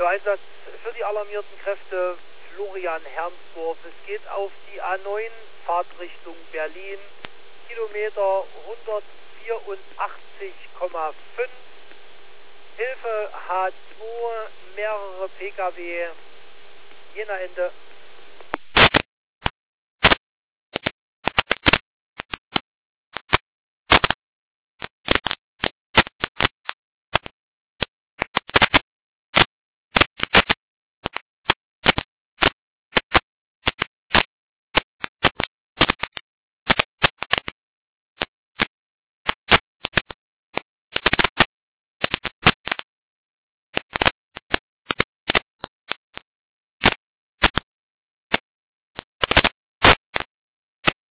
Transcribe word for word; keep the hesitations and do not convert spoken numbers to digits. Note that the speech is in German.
Einsatz für die alarmierten Kräfte Florian Hermsdorf. Es geht auf die A neun, Fahrtrichtung Berlin, Kilometer hundertvierundachtzig Komma fünf. Hilfe H zwei, mehrere Pkw, Jena Ende.